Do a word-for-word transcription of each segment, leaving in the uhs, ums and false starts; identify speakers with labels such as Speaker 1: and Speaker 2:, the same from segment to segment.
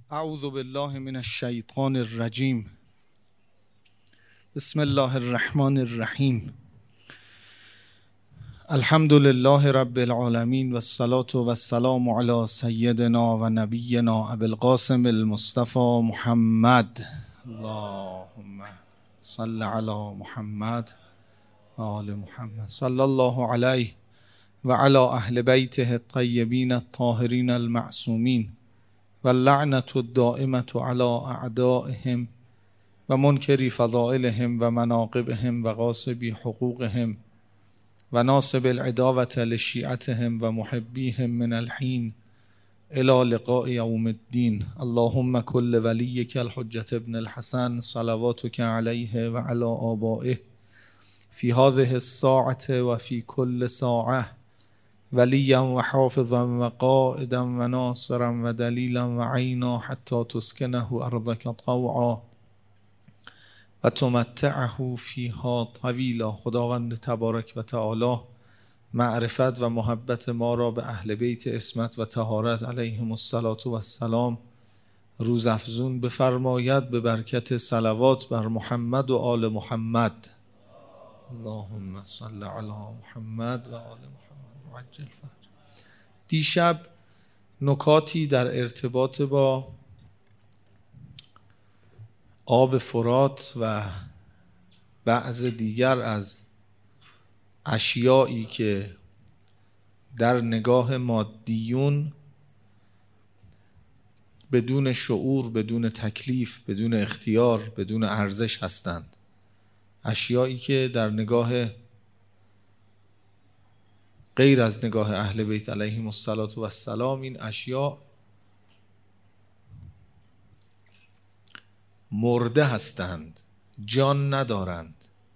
Speaker 1: اعوذ بالله من الشیطان الرجیم. بسم الله الرحمن الرحیم. الحمد لله رب العالمین والصلاة والسلام علی سیدنا و نبینا ابی القاسم المصطفى محمد. اللهم صل علی محمد و آل محمد. صلی الله علیه و علی اهل بیته الطیبین الطاهرین المعصومین و اللعنة الدائمة علی اعدائهم و منکری فضائلهم و مناقبهم و غاصبی حقوقهم و ناصب العداوة لشیعتهم و محبیهم من الحین الى لقاء یوم الدین. اللهم کل ولیک الحجة ابن الحسن صلواتک علیه و علی آبائه فی هذه الساعة و فی کل ساعة ولیا و حافظا و قائدا و ناصرا و دلیلا و عینا حتی تسکنه ارضک طوعا و تمتعه فیها طویلا. خداوند تبارک و تعالی معرفت و محبت ما را به اهل بیت عصمت و طهارت علیهم الصلاة و السلام روز افزون بفرماید به برکت صلوات بر محمد و آل محمد. اللهم صل علی محمد و آل محمد عجل فرج. دیشب نکاتی در ارتباط با آب فرات و بعض دیگر از اشیایی که در نگاه مادیون بدون شعور، بدون تکلیف، بدون اختیار، بدون ارزش هستند، اشیایی که در نگاه غیر از نگاه اهل بیت علیهم الصلاة و السلام این اشیا مرده هستند، جان ندارند.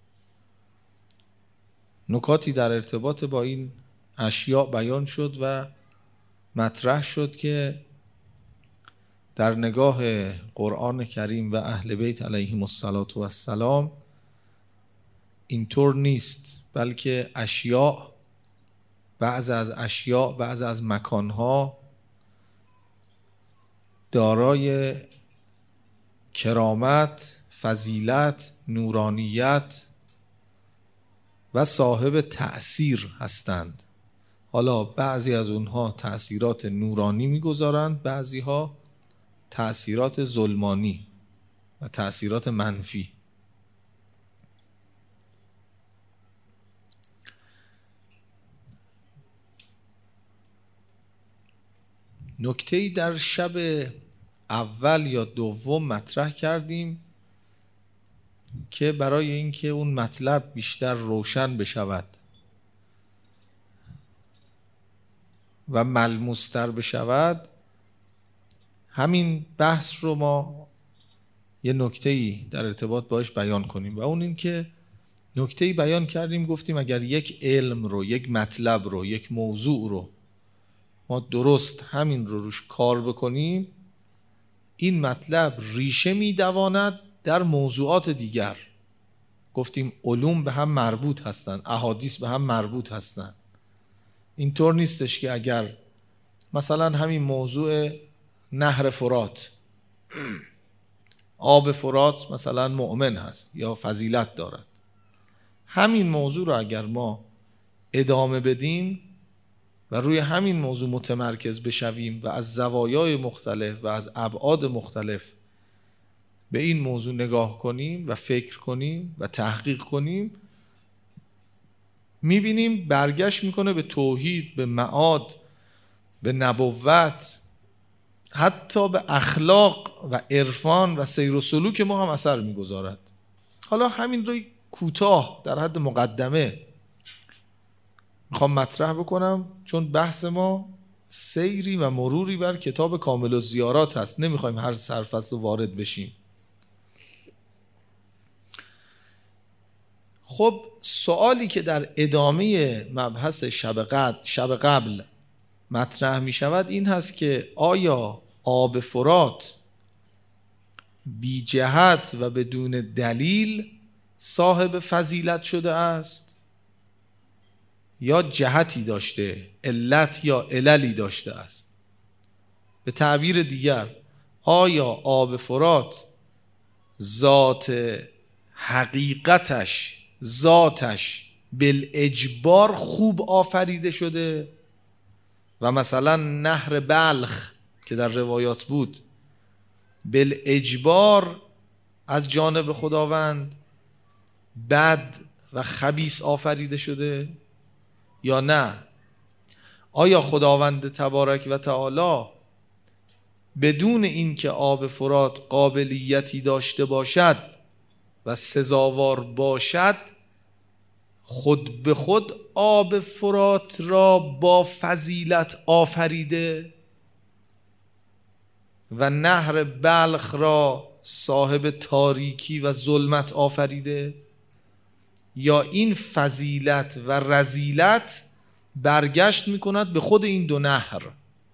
Speaker 1: نکاتی در ارتباط با این اشیا بیان شد و مطرح شد که در نگاه قرآن کریم و اهل بیت علیهم الصلاة و السلام اینطور نیست، بلکه اشیا، بعض از اشیا، بعض از مکانها دارای کرامت، فضیلت، نورانیت و صاحب تأثیر هستند. حالا بعضی از اونها تأثیرات نورانی میگذارند، بعضی ها تأثیرات ظلمانی و تأثیرات منفی. نکته‌ای در شب اول یا دوم مطرح کردیم که برای اینکه اون مطلب بیشتر روشن بشود و ملموستر بشود، همین بحث رو ما یه نکته‌ای در ارتباط باش بیان کنیم و اون این که نکته‌ای بیان کردیم، گفتیم اگر یک علم رو، یک مطلب رو، یک موضوع رو ما درست همین رو روش کار بکنیم، این مطلب ریشه میدواند در موضوعات دیگر. گفتیم علوم به هم مربوط هستند، احادیث به هم مربوط هستند. اینطور نیستش که اگر مثلا همین موضوع نهر فرات، آب فرات مثلا مؤمن هست یا فضیلت دارد، همین موضوع رو اگر ما ادامه بدیم و روی همین موضوع متمرکز بشویم و از زوایای مختلف و از ابعاد مختلف به این موضوع نگاه کنیم و فکر کنیم و تحقیق کنیم، میبینیم برگشت میکنه به توحید، به معاد، به نبوت، حتی به اخلاق و عرفان و سیر و سلوک ما هم اثر میگذارد. حالا همین رو کوتاه در حد مقدمه میخوام مطرح بکنم، چون بحث ما سیری و مروری بر کتاب کامل الزیارات هست، نمیخوایم هر سرفصل وارد بشیم. خب سوالی که در ادامه مبحث شب قبل, شب قبل مطرح میشود این هست که آیا آب فرات بی جهت و بدون دلیل صاحب فضیلت شده است یا جهتی داشته، علت یا عللی داشته است؟ به تعبیر دیگر آیا آب فرات ذات حقیقتش، ذاتش بالاجبار خوب آفریده شده و مثلا نهر بلخ که در روایات بود بالاجبار از جانب خداوند بد و خبیث آفریده شده یا نه؟ آیا خداوند تبارک و تعالی بدون اینکه آب فرات قابلیتی داشته باشد و سزاوار باشد خود به خود آب فرات را با فضیلت آفریده و نهر بلخ را صاحب تاریکی و ظلمت آفریده؟ یا این فضیلت و رذیلت برگشت میکند به خود این دو نهر؟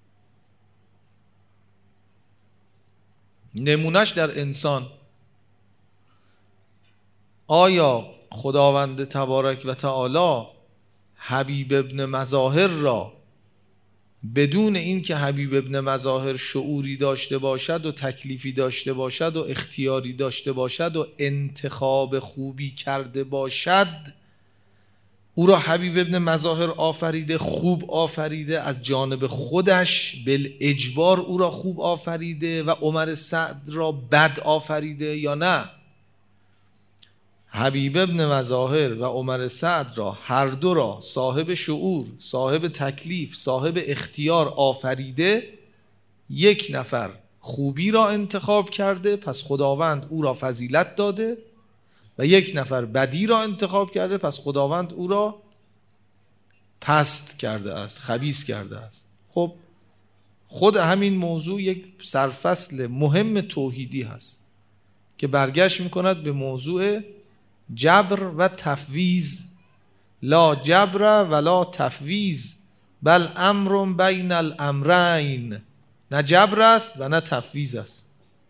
Speaker 1: نمونش در انسان، آیا خداوند تبارک و تعالی حبیب ابن مظاهر را بدون اینکه حبیب ابن مظاهر شعوری داشته باشد و تکلیفی داشته باشد و اختیاری داشته باشد و انتخاب خوبی کرده باشد او را حبیب ابن مظاهر آفریده، خوب آفریده، از جانب خودش بالاجبار او را خوب آفریده و عمر سعد را بد آفریده یا نه؟ حبیب ابن مظاهر و عمر سعد را هر دو را صاحب شعور، صاحب تکلیف، صاحب اختیار آفریده، یک نفر خوبی را انتخاب کرده پس خداوند او را فضیلت داده و یک نفر بدی را انتخاب کرده پس خداوند او را پست کرده است، خبیث کرده است. خب خود همین موضوع یک سرفصل مهم توحیدی هست که برگشت میکند به موضوع جبر و تفویض. لا جبر ولا تفویض بل امر بین الامرین. نه جبر است و نه تفویض است.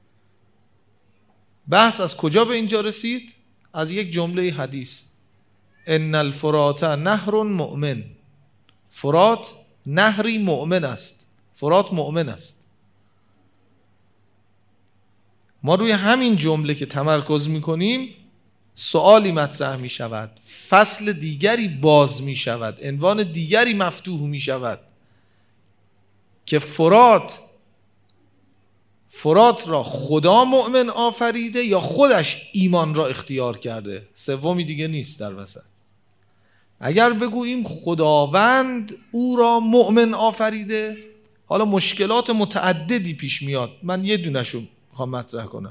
Speaker 1: بحث از کجا به اینجا رسید؟ از یک جمله حدیث: ان الفرات نهر مؤمن. فرات نهری مؤمن است. فرات مؤمن است. ما روی همین جمله که تمرکز میکنیم سوالی مطرح می شود، فصل دیگری باز می شود، عنوان دیگری مفتوح می شود که فرات فرات را خدا مؤمن آفریده یا خودش ایمان را اختیار کرده؟ سومی دیگه نیست در وسط. اگر بگوییم خداوند او را مؤمن آفریده، حالا مشکلات متعددی پیش میاد، من یه دونشو میخوام مطرح کنم.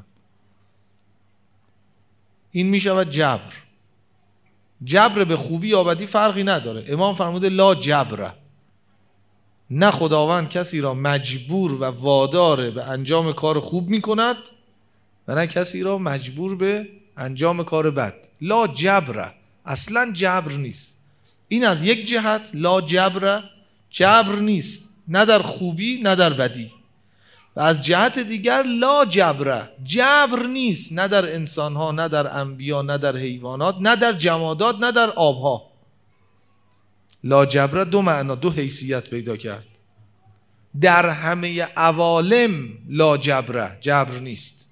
Speaker 1: این میشود جبر. جبر به خوبی یا بدی فرقی نداره. امام فرموده لا جبر. نه خداوند کسی را مجبور و وادار به انجام کار خوب میکند و نه کسی را مجبور به انجام کار بد. لا جبر، اصلا جبر نیست. این از یک جهت لا جبر، جبر نیست، نه در خوبی نه در بدی. و از جهت دیگر لا جبر، جبر نیست، نه در انسانها نه در انبیا نه در حیوانات نه در جمادات نه در آبها. لا جبر دو معنا، دو حیثیت پیدا کرد. در همه عوالم لا جبر، جبر نیست.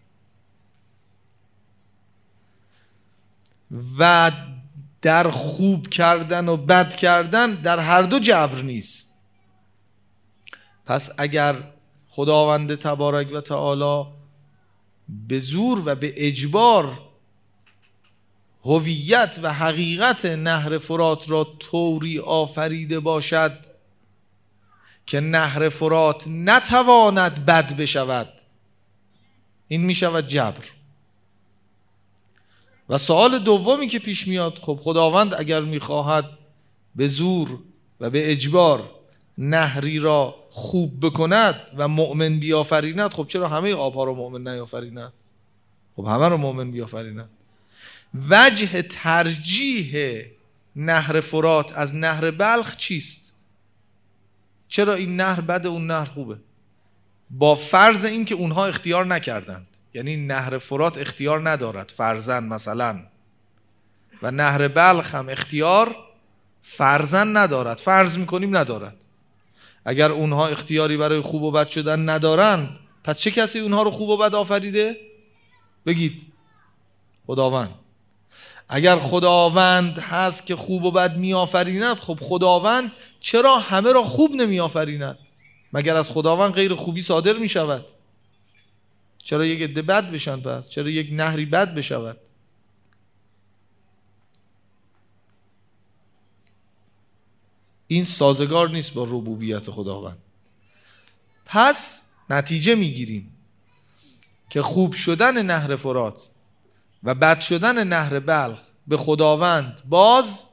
Speaker 1: و در خوب کردن و بد کردن در هر دو جبر نیست. پس اگر خداوند تبارک و تعالی به زور و به اجبار هویت و حقیقت نهر فرات را طوری آفریده باشد که نهر فرات نتواند بد بشود، این می شود جبر. و سوال دومی که پیش میاد، خب خداوند اگر می خواهد به زور و به اجبار نهری را خوب بکند و مؤمن بیافریند، خب چرا همه آبها را مؤمن نیافریند؟ خب همه را مؤمن بیافریند. وجه ترجیح نهر فرات از نهر بلخ چیست؟ چرا این نهر بده اون نهر خوبه؟ با فرض این که اونها اختیار نکردند، یعنی نهر فرات اختیار ندارد فرضاً مثلا، و نهر بلخ هم اختیار فرضاً ندارد، فرض میکنیم ندارد. اگر اونها اختیاری برای خوب و بد شدن ندارن، پس چه کسی اونها رو خوب و بد آفریده؟ بگید. خداوند. اگر خداوند هست که خوب و بد می آفریند، خب خداوند چرا همه را خوب نمی آفریند؟ مگر از خداوند غیر خوبی صادر می شود؟ چرا یک عده بد بشن؟ پس چرا یک نهری بد بشود؟ این سازگار نیست با ربوبیت خداوند. پس نتیجه میگیریم که خوب شدن نهر فرات و بد شدن نهر بلخ به خداوند باز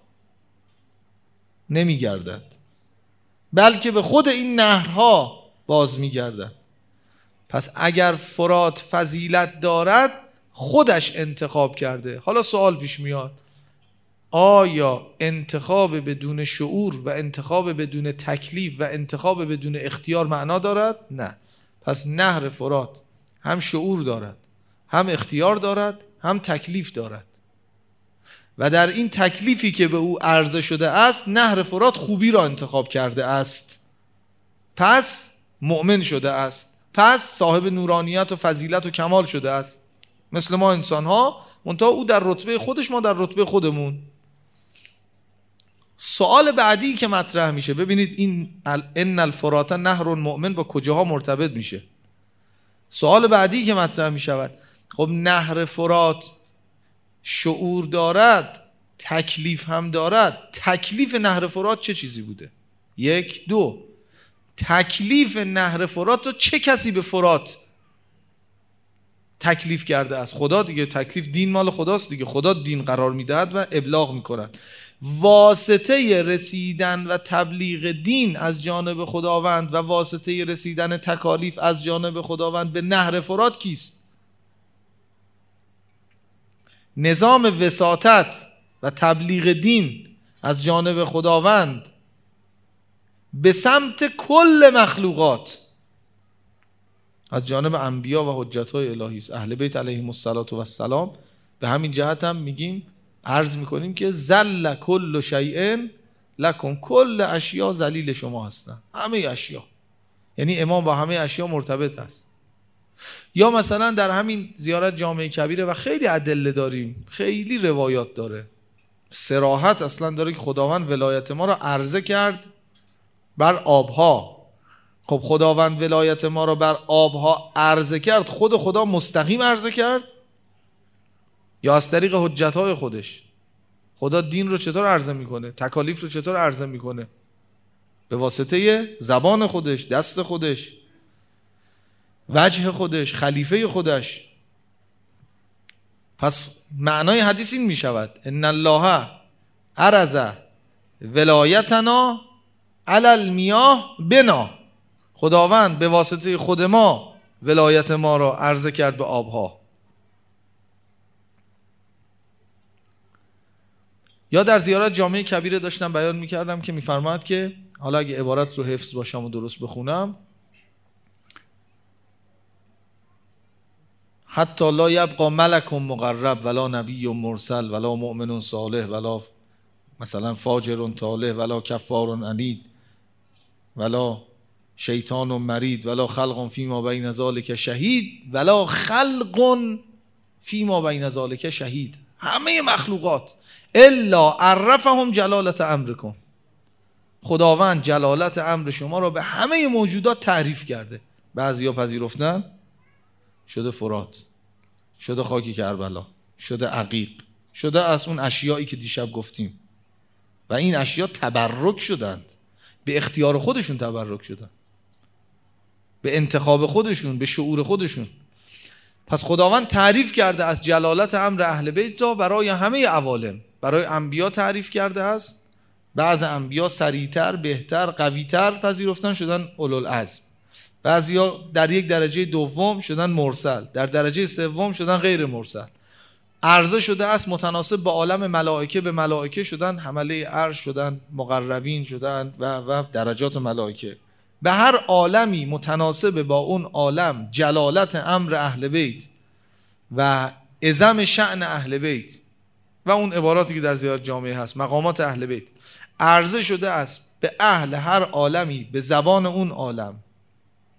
Speaker 1: نمیگردد، بلکه به خود این نهرها باز میگردد. پس اگر فرات فضیلت دارد خودش انتخاب کرده. حالا سوال پیش میاد، آیا انتخاب بدون شعور و انتخاب بدون تکلیف و انتخاب بدون اختیار معنا دارد؟ نه. پس نهر فرات هم شعور دارد، هم اختیار دارد، هم تکلیف دارد و در این تکلیفی که به او عرضه شده است نهر فرات خوبی را انتخاب کرده است، پس مؤمن شده است، پس صاحب نورانیت و فضیلت و کمال شده است. مثل ما انسان ها، منتها او در رتبه خودش، ما در رتبه خودمون. سوال بعدی که مطرح میشه، ببینید این ان الفرات نهر مؤمن با کجاها مرتبط میشه. سوال بعدی که مطرح میشود، خب نهر فرات شعور دارد، تکلیف هم دارد، تکلیف نهر فرات چه چیزی بوده؟ یک. دو، تکلیف نهر فرات رو چه کسی به فرات تکلیف کرده است؟ خدا دیگه. تکلیف دین مال خداست دیگه، خدا دین قرار میدهد و ابلاغ میکنند. واسطه رسیدن و تبلیغ دین از جانب خداوند و واسطه رسیدن تکالیف از جانب خداوند به نهر فرات کیست؟ نظام وساطت و تبلیغ دین از جانب خداوند به سمت کل مخلوقات از جانب انبیا و حجت‌های الهی است، اهل بیت علیهم السلام. به همین جهت هم میگیم، عرض میکنیم که ذل کل شیء لکم، کل اشیا ذلیل شما هستن، همه اشیا. یعنی امام با همه اشیا مرتبط است. یا مثلا در همین زیارت جامع کبیره و خیلی ادله داریم، خیلی روایات داره، صراحت اصلا داره که خداوند ولایت ما را عرضه کرد بر آبها. خب خداوند ولایت ما را بر آبها عرضه کرد، خود خدا مستقیم عرضه کرد یا از طریق حجتهای خودش؟ خدا دین رو چطور عرضه میکنه؟ تکالیف رو چطور عرضه میکنه؟ به واسطه زبان خودش، دست خودش، وجه خودش، خلیفه خودش. پس معنای حدیث این میشود ان الله عرض ولایتنا علی المیاه بنا، خداوند به واسطه خود ما ولایت ما را عرضه کرد به آبها. یا در زیارت جامع کبیره داشتم بیان میکردم که میفرماد که، حالا اگه عبارت رو حفظ باشم و درست بخونم، حتی لا یبقى ملک مقرب ولا نبی مرسل ولا مؤمن صالح ولا مثلا فاجر طالح ولا کفار عنید ولا شیطان مرید ولا خلق فیما بین ذلک شهید ولا خلق فیما بین ذلک شهید. همه مخلوقات الا عرفهم جلالت امرکم، خداوند جلالت امر شما را به همه موجودات تعریف کرده. بعضیا پذیرفتن، شده فرات، شده خاک کربلا، شده عقیق، شده از اون اشیایی که دیشب گفتیم و این اشیا تبرک شدند، به اختیار خودشون تبرک شدند، به انتخاب خودشون، به شعور خودشون. پس خداوند تعریف کرده از جلالت امر اهل بیت را برای همه عوالم. برای انبیا تعریف کرده است، بعض انبیا سریعتر، بهتر، قویتر پذیرفتن شدن اولوالعزم، بعضیا در یک درجه دوم شدن مرسل، در درجه سوم شدن غیر مرسل. عرضه شده است متناسب با عالم ملائکه، به ملائکه شدن حمله عرش، شدن مقربین، شدن و و درجات ملائکه. به هر عالمی متناسب با اون عالم جلالت امر اهل بیت و عظم شأن اهل بیت و اون عباراتی که در زیارت جامعه هست، مقامات اهل بیت، عرضه شده است به اهل هر عالمی به زبان اون عالم.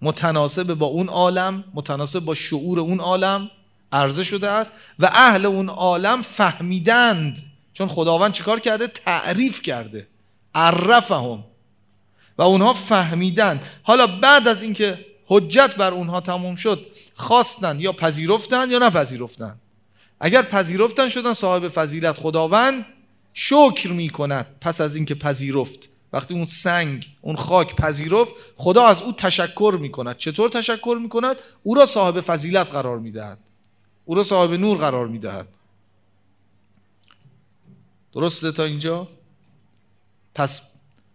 Speaker 1: متناسب با اون عالم، متناسب با شعور اون عالم عرضه شده است و اهل اون عالم فهمیدند، چون خداوند چیکار کرده؟ تعریف کرده، عرفهم، و اونها فهمیدند. حالا بعد از اینکه حجت بر اونها تموم شد، خواستن یا پذیرفتن یا نپذیرفتن. اگر پذیرفتن شدن صاحب فضیلت. خداوند شکر میکند پس از اینکه پذیرفت. وقتی اون سنگ، اون خاک پذیرفت، خدا از او تشکر میکند. چطور تشکر میکند؟ او را صاحب فضیلت قرار میدهد، او را صاحب نور قرار میدهد. درسته تا اینجا؟ پس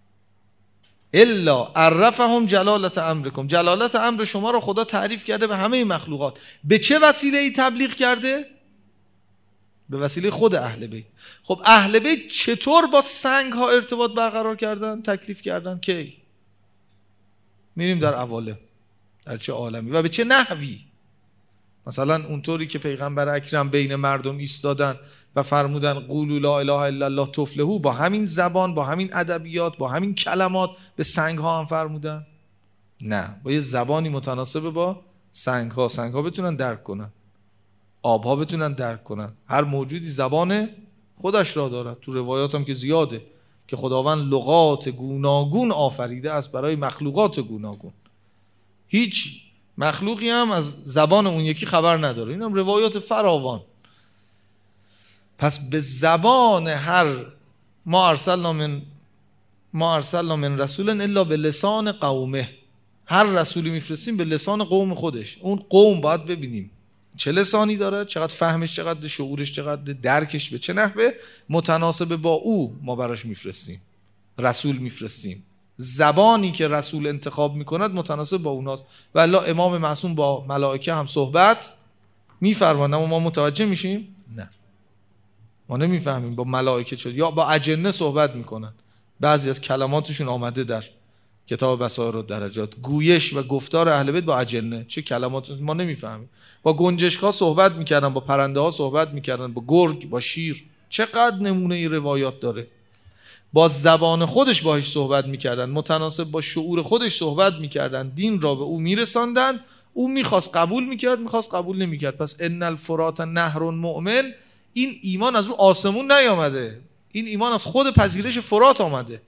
Speaker 1: الا عرفهم جلالت امرکم، جلالت امر شما را خدا تعریف کرده به همه مخلوقات. به چه وسیله ای تبلیغ کرده؟ به وسیله خود اهل بیت. خب اهل بیت چطور با سنگ ها ارتباط برقرار کردن، تکلیف کردن؟ کی؟ میریم در اواله، در چه عالمی و به چه نحوی. مثلا اونطوری که پیغمبر اکرم بین مردم ایستادن و فرمودن قولوا لا اله الا الله تفلحوا، با همین زبان، با همین ادبیات، با همین کلمات به سنگ ها هم فرمودن؟ نه، با یه زبانی متناسب با سنگ ها، سنگ ها بتونن درک کنن، آب ها بتونن درک کنن. هر موجودی زبان خودش را دارد. تو روایات هم که زیاده که خداوند لغات گوناگون آفریده است برای مخلوقات گوناگون. هیچ مخلوقی هم از زبان اون یکی خبر نداره. این هم روایات فراوان. پس به زبان هر ما ارسلنا من ما ارسلنا من رسول الا به لسان قومه، هر رسولی میفرستیم به لسان قوم خودش. اون قوم باید ببینیم چه لسانی داره، چقدر فهمش، چقدر شعورش، چقدر درکش به چه نحوه، متناسب با او ما براش میفرستیم، رسول میفرستیم. زبانی که رسول انتخاب میکند متناسب با اوناست. و الله امام معصوم با ملائکه هم صحبت میفرماند، اما ما متوجه میشیم؟ نه، ما نمیفهمیم. با ملائکه شد یا با اجنه صحبت میکنن. بعضی از کلماتشون آمده در کتاب بصائر الدرجات، گویش و گفتار اهل بیت با اجنه، چه کلمات ما نمیفهمیم. با گنجشک‌ها صحبت میکردن، با پرنده ها صحبت میکردن، با گرگ، با شیر. چقدر نمونه ای روایات داره. با زبان خودش باهاش صحبت میکردن، متناسب با شعور خودش صحبت میکردن، دین را به او میرساندن. او میخواست قبول میکرد، میخواست قبول نمیکرد. پس ان الفرات نهر مؤمن، این ایمان از رو آسمون نیامده، این ایمان از خود پذیرش فرات آمده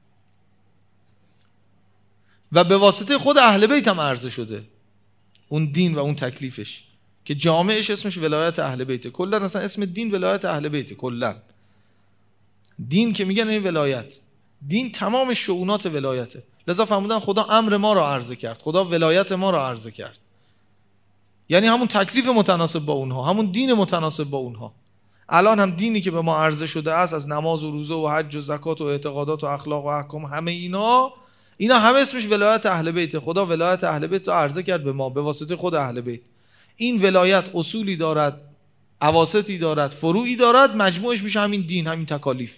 Speaker 1: و به واسطه خود اهل بیت هم عرضه شده. اون دین و اون تکلیفش که جامعش اسمش ولایت اهل بیت. کلا اصلا اسم دین ولایت اهل بیت. کلا دین که میگن این ولایت، دین تمام شؤونات ولایته. لذا فرمودن خدا امر ما را عرضه کرد، خدا ولایت ما را عرضه کرد. یعنی همون تکلیف متناسب با اونها، همون دین متناسب با اونها. الان هم دینی که به ما عرضه شده است، از نماز و روزه و حج و زکات و اعتقادات و اخلاق و احکام، همه اینا اینا همه اسمش ولایت اهل بیت. خدا ولایت اهل بیت رو عرضه کرد به ما به واسطه خود اهل بیت. این ولایت اصولی دارد، اواسطی دارد، فروعی دارد، مجموعش میشه همین دین، همین تکالیف.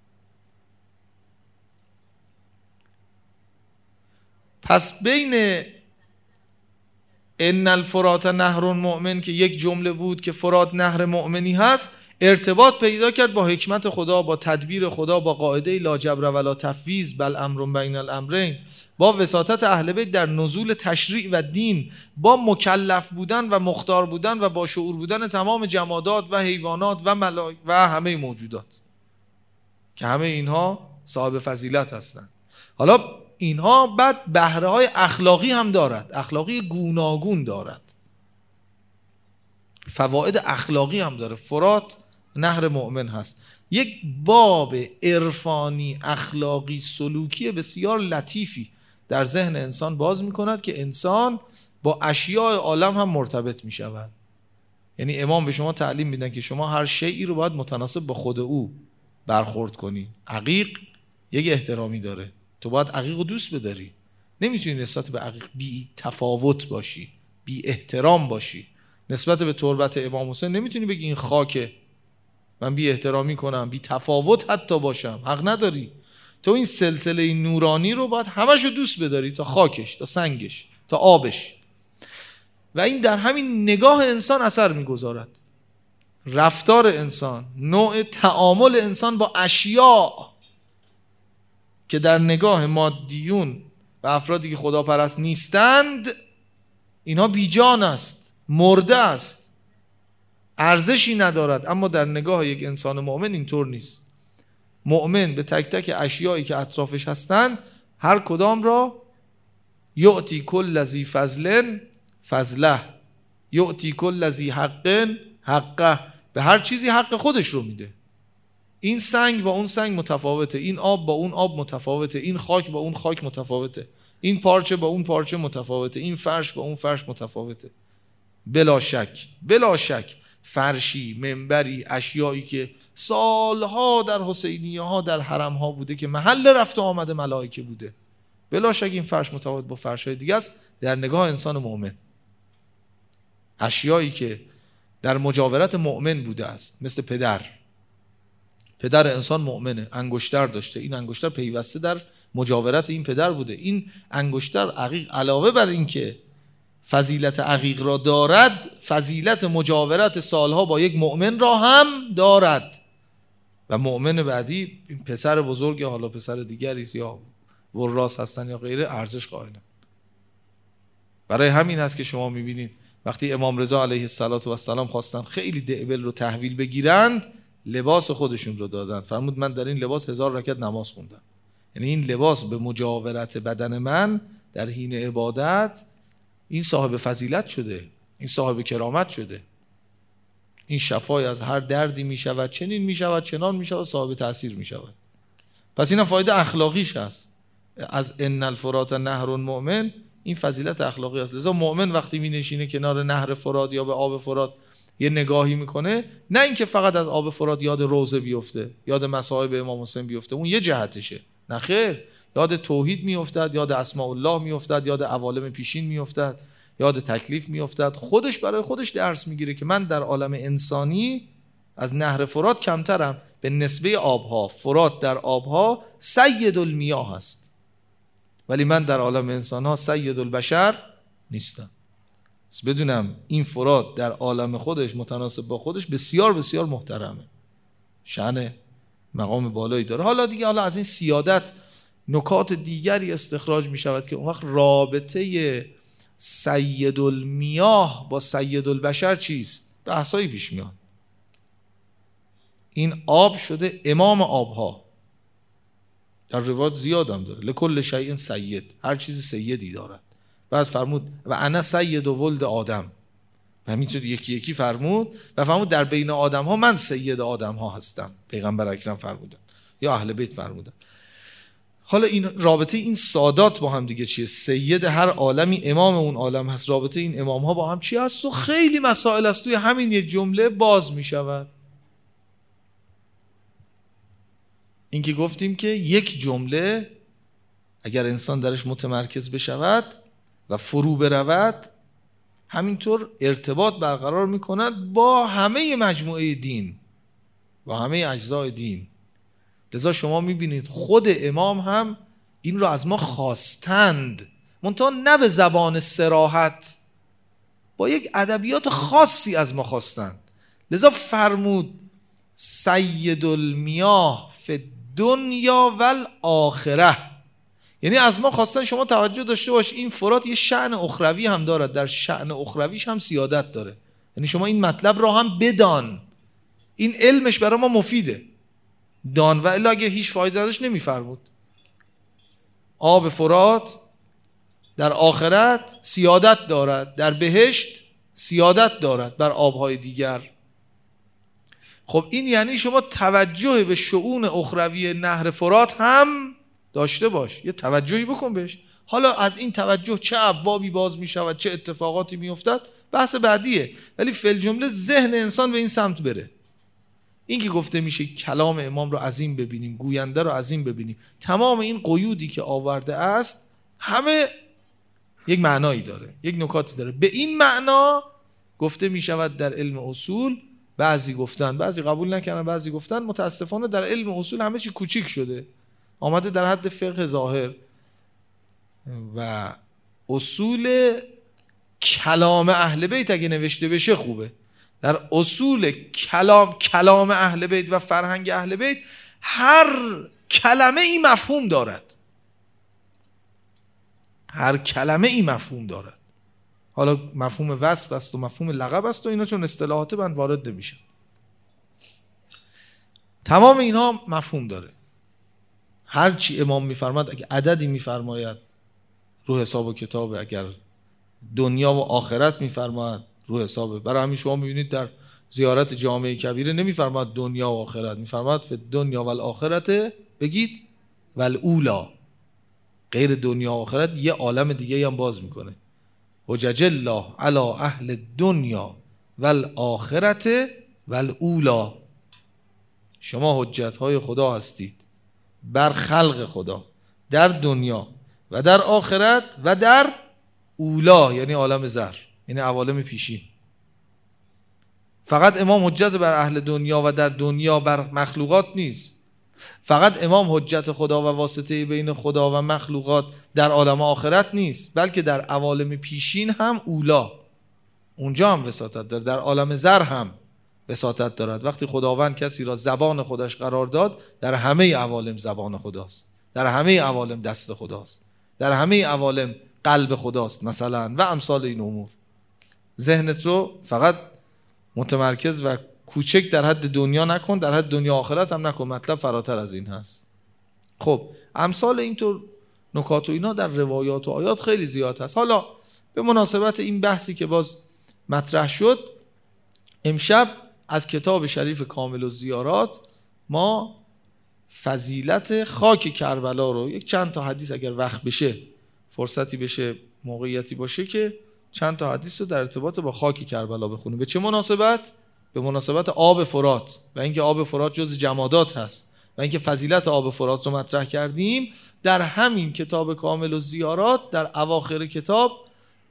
Speaker 1: پس بین ان الفرات نهر مؤمن که یک جمله بود که فرات نهر مؤمنی هست، ارتباط پیدا کرد با حکمت خدا، با تدبیر خدا، با قاعده لا جبر ولا تفویض بل امر بین الامرین، با وساطت اهل بیت در نزول تشریع و دین، با مکلف بودن و مختار بودن و با شعور بودن تمام جمادات و حیوانات و ملائکه و همه موجودات که همه اینها صاحب فضیلت هستند. حالا اینها بعد بهره های اخلاقی هم دارد، اخلاقی گوناگون دارد، فواید اخلاقی هم داره. فرات نهر مؤمن هست، یک باب عرفانی اخلاقی سلوکی بسیار لطیفی در ذهن انسان باز میکند که انسان با اشیاء عالم هم مرتبط میشود. یعنی امام به شما تعلیم میدن که شما هر شیئی رو باید متناسب با خود او برخورد کنی. عقیق یک احترامی داره، تو باید عقیق رو دوست بداری. نمیتونی نسبت به عقیق بی تفاوت باشی، بی احترام باشی. نسبت به تربت امام حسین نمیتونی بگی این خاکه، من بی احترامی کنم، بی تفاوت حتی باشم. حق نداری. تو این سلسله نورانی رو باید همش رو دوست بداری، تا خاکش، تا سنگش، تا آبش. و این در همین نگاه انسان اثر میگذارد. رفتار انسان، نوع تعامل انسان با اشیاء که در نگاه مادیون و افرادی که خداپرست نیستند اینها بیجان است، مرده است، ارزشی ندارد. اما در نگاه یک انسان مؤمن اینطور نیست. مؤمن به تک تک اشیایی که اطرافش هستند هر کدام را یعطی کل ذی فضل فضله، یعطی کل ذی حق حقه، به هر چیزی حق خودش رو میده. این سنگ با اون سنگ متفاوته، این آب با اون آب متفاوته، این خاک با اون خاک متفاوته، این پارچه با اون پارچه متفاوته، این فرش با اون فرش متفاوته. بلا شک بلا شک فرشی، منبری، اشیایی که سالها در حسینیه ها در حرم ها بوده که محل رفت و آمد ملائکه بوده، بلا شک این فرش متفاوت با فرش های دیگه است در نگاه انسان مؤمن. اشیایی که در مجاورت مؤمن بوده است، مثل پدر، پدر انسان مؤمنه، انگشتر داشته، این انگشتر پیوسته در مجاورت این پدر بوده. این انگشتر عقیق علاوه بر این که فضیلت عقیق را دارد، فضیلت مجاورت سالها با یک مؤمن را هم دارد. و مؤمن بعدی این پسر بزرگ، حالا پسر دیگری یا وراث هستن یا غیره، ارزش قائلن. برای همین هست که شما میبینید وقتی امام رضا علیه السلام خواستن خیلی دعبل رو تحویل بگیرند، لباس خودشون رو دادن. فرمود من در این لباس هزار رکعت نماز خوندم. یعنی این لباس به مجاورت بدن من در حین عبادت، این صاحب فضیلت شده، این صاحب کرامت شده، این شفای از هر دردی می شود، چنین می شود، چنان می شود، صاحب تأثیر می شود. پس این فایده اخلاقیش هست. از ان الفرات نهر مؤمن، این فضیلت اخلاقی است. لذا مؤمن وقتی می نشینه کنار نهر فرات یا به آب فرات یه نگاهی میکنه، نه اینکه فقط از آب فرات یاد روزه بیفته، یاد مصائب امام حسین بیفته، اون یه جهتشه، نه خیر، یاد توحید میافتد، یاد اسماء الله میافتد، یاد عوالم پیشین میافتد، یاد تکلیف میافتد. خودش برای خودش درس میگیره که من در عالم انسانی از نهر فرات کمترم به نسبه آبها. فرات در آبها سید المیاه هست، ولی من در عالم انسانها سید البشر نیستم. بدونم این فرات در عالم خودش متناسب با خودش بسیار بسیار محترمه، شأن مقام بالایی داره. حالا دیگه حالا از این سیادت نکات دیگری استخراج می شود که اون وقت رابطه سید المیاه با سید البشر چیست؟ بحثایی پیش میاد. این آب شده امام آبها، در روایت زیادم داره، لکل شیء سید، هر چیزی سیدی دارد. بعد فرمود و انا سید و ولد آدم، و همینطور یکی یکی فرمود و فرمود در بین آدم ها من سید آدم ها هستم. پیغمبر اکرم فرمودن یا اهل بیت فرمودن. حالا این رابطه این سادات با هم دیگه چیه؟ سید هر عالمی امام اون عالم هست، رابطه این امام ها با هم چی هست؟ و خیلی مسائل است توی همین یه جمله باز می شود. این که گفتیم که یک جمله اگر انسان درش متمرکز بشود و فرو برود، همینطور ارتباط برقرار میکند با همه مجموعه دین، با همه اجزای دین. لذا شما میبینید خود امام هم این رو از ما خواستند، منتها نه به زبان صراحت، با یک ادبیات خاصی از ما خواستند. لذا فرمود سید المیاه فی الدنیا والآخره، یعنی از ما خواستن شما توجه داشته باش این فرات یه شأن اخروی هم دارد، در شأن اخرویش هم سیادت داره. یعنی شما این مطلب را هم بدان، این علمش برای ما مفیده، دان، و الا اگه هیچ فایده نداشت نمیفرمود. آب فرات در آخرت سیادت دارد، در بهشت سیادت دارد بر آبهای دیگر. خب این یعنی شما توجه به شؤون اخروی نهر فرات هم داشته باش، یه توجهی بکن بهش. حالا از این توجه چه ابوابی باز می شود، چه اتفاقاتی می افتد، بحث بعدیه، ولی فی الجمله ذهن انسان به این سمت بره. این که گفته میشه کلام امام رو عظیم ببینیم، گوینده رو عظیم ببینیم، تمام این قیودی که آورده است همه یک معنایی داره، یک نکاتی داره. به این معنا گفته می شود در علم اصول، بعضی گفتن، بعضی قبول نکردن، بعضی گفتن متاسفانه در علم اصول همه چی کوچیک شده، آمده در حد فقه ظاهر و اصول کلام اهل بیت اگه نوشته بشه خوبه. در اصول کلام کلام اهل بیت و فرهنگ اهل بیت هر کلمه ای مفهوم دارد. هر کلمه ای مفهوم دارد. حالا مفهوم وصف است و مفهوم لقب است و اینا چون اصطلاحات من وارد نمیشن. تمام اینا مفهوم داره. هر چی امام میفرماد، اگه عددی میفرماید رو حساب و کتابه، اگر دنیا و آخرت میفرماید رو حسابه. برای همین شما میبینید در زیارت جامع کبیره نمیفرماید دنیا و آخرت، میفرماید فی دنیا و الاخرت، بگید والاولا، غیر دنیا و آخرت یه عالم دیگه هم باز میکنه. حجج الله علی اهل دنیا والآخرت والاولا، شما حجت های خدا هستید بر خلق خدا در دنیا و در آخرت و در اولا، یعنی عالم زر، یعنی عوالم پیشین. فقط امام حجت بر اهل دنیا و در دنیا بر مخلوقات نیست، فقط امام حجت خدا و واسطه بین خدا و مخلوقات در عالم آخرت نیست، بلکه در عوالم پیشین هم اولا، اونجا هم وساطت داره، در عالم زر هم وساطت دارد. وقتی خداوند کسی را زبان خودش قرار داد، در همه عوالم زبان خداست، در همه عوالم دست خداست، در همه عوالم قلب خداست مثلا و امثال این امور. ذهنت رو فقط متمرکز و کوچک در حد دنیا نکن، در حد دنیا آخرت هم نکن، مطلب فراتر از این هست. خب امثال اینطور نکات و اینا در روایات و آیات خیلی زیاد هست. حالا به مناسبت این بحثی که باز مطرح شد، امشب از کتاب شریف کامل الزیارات ما فضیلت خاک کربلا رو، یک چند تا حدیث اگر وقت بشه، فرصتی بشه، موقعیتی باشه که چند تا حدیث رو در ارتباط با خاک کربلا بخونیم. به چه مناسبت؟ به مناسبت آب فرات و اینکه آب فرات جز جمادات هست و اینکه فضیلت آب فرات رو مطرح کردیم. در همین کتاب کامل الزیارات در اواخر کتاب